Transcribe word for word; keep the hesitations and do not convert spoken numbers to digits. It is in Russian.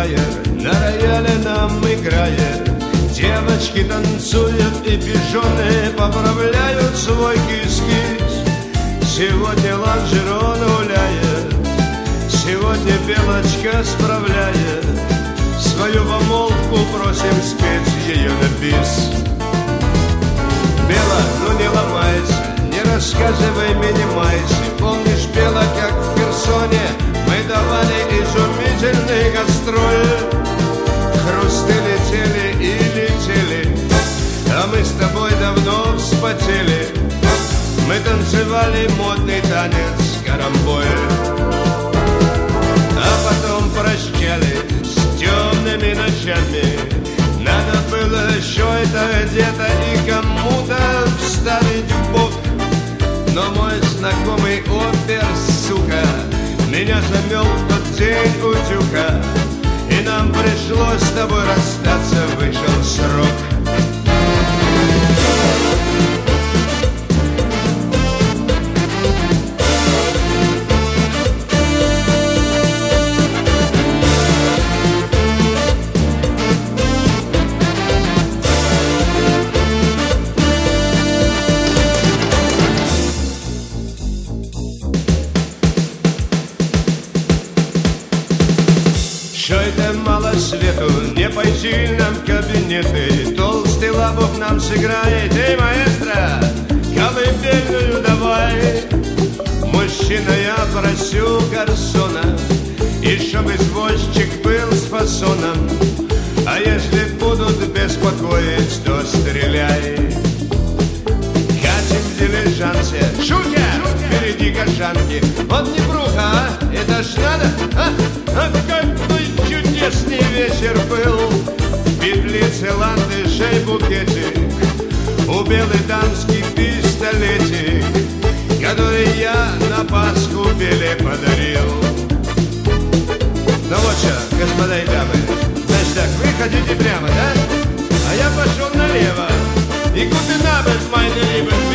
фраер на рояле нам играет. Девочки танцуют и пижоны поправляют свой кис-кис. Сегодня лонжерон гуляет, сегодня белочка справляет. Свою помолвку просим спеть ее на бис. Бела, ну не ломайся, не рассказывай, минимайся. Помнишь, Бела, как в Херсоне мы давали изумительный гастроль? Хрусты летели и летели, а мы с тобой давно вспотели. Мы танцевали модный танец карамболь, а потом прощались с темными ночами. Надо было еще это где-то и кому-то вставить в бок. Но мой знакомый опер, сука, меня замел в тот день утюга, и нам пришлось с тобой расстаться, вышел срок. Что это мало свету, не пойти нам в кабинеты. Толстый лобок нам сыграет, эй, маэстро, колыбельную давай. Мужчина, я просю гарсона, и чтоб извозчик был с фасоном. А если будут беспокоить, то стреляй. Катим в дилижансе, шутя, впереди кашанки. Вот не бруха, а? Это ж надо, а? А какой чудесный вечер был. В петлице ландышей букетик, у белой дамский пистолетик, который я на Пасху Беле подарил. Ну вот что, господа и дамы, значит так, вы хотите прямо, да? А я пошел налево. И guten Abend, meine Lieben.